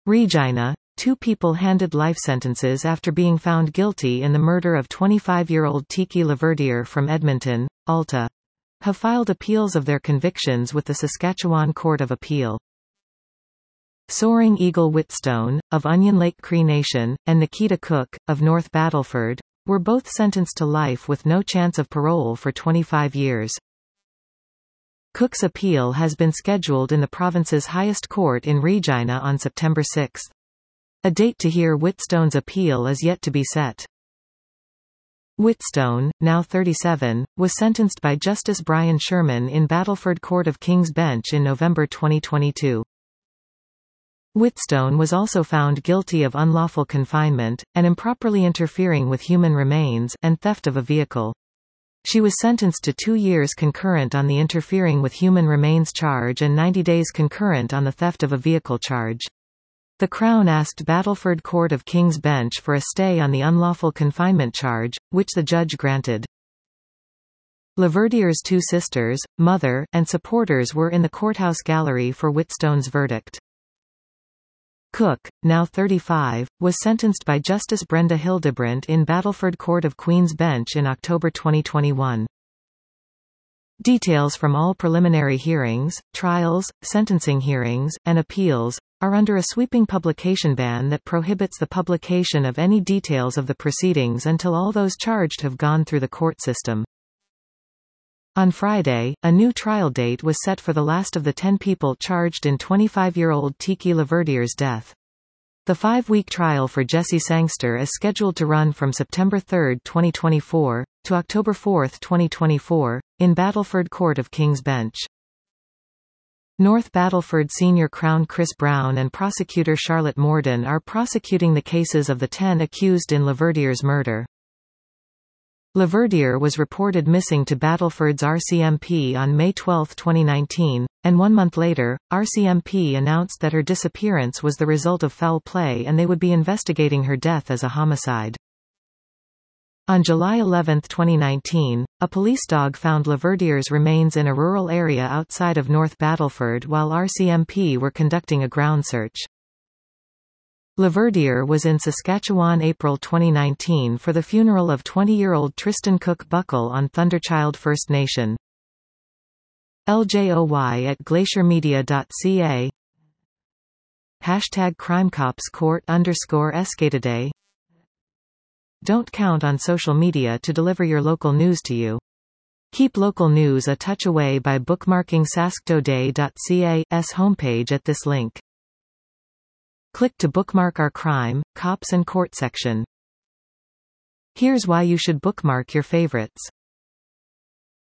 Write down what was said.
Regina. Two people handed life sentences after being found guilty in the murder of 25-year-old Tiki Laverdiere from Edmonton, Alta. Have filed appeals of their convictions with the Saskatchewan Court of Appeal. Soaring Eagle Whitstone, of Onion Lake Cree Nation, and Nikita Cook, of North Battleford, were both sentenced to life with no chance of parole for 25 years. Cook's appeal has been scheduled in the province's highest court in Regina on September 6. A date to hear Whitstone's appeal is yet to be set. Whitstone, now 37, was sentenced by Justice Brian Sherman in Battleford Court of King's Bench in November 2022. Whitstone was also found guilty of unlawful confinement, and improperly interfering with human remains, and theft of a vehicle. She was sentenced to 2 years concurrent on the interfering with human remains charge and 90 days concurrent on the theft of a vehicle charge. The Crown asked Battleford Court of King's Bench for a stay on the unlawful confinement charge, which the judge granted. Laverdiere's two sisters, mother, and supporters were in the courthouse gallery for Whitstone's verdict. Cook, now 35, was sentenced by Justice Brenda Hildebrandt in Battleford Court of Queen's Bench in October 2021. Details from all preliminary hearings, trials, sentencing hearings, and appeals are under a sweeping publication ban that prohibits the publication of any details of the proceedings until all those charged have gone through the court system. On Friday, a new trial date was set for the last of the 10 people charged in 25-year-old Tiki Laverdiere's death. The 5-week trial for Jesse Sangster is scheduled to run from September 3, 2024, to October 4, 2024, in Battleford Court of King's Bench. North Battleford Senior Crown Chris Brown and prosecutor Charlotte Morden are prosecuting the cases of the 10 accused in Laverdiere's murder. Laverdiere was reported missing to Battleford's RCMP on May 12, 2019, and 1 month later, RCMP announced that her disappearance was the result of foul play and they would be investigating her death as a homicide. On July 11, 2019, a police dog found Laverdiere's remains in a rural area outside of North Battleford while RCMP were conducting a ground search. Laverdiere was in Saskatchewan April 2019 for the funeral of 20-year-old Tristan Cook Buckle on Thunderchild First Nation. LJOY@glaciermedia.ca #CrimeCopsCourt_Escatoday. Don't count on social media to deliver your local news to you. Keep local news a touch away by bookmarking sasktoday.ca's homepage at this link. Click to bookmark our crime, cops and court section. Here's why you should bookmark your favorites.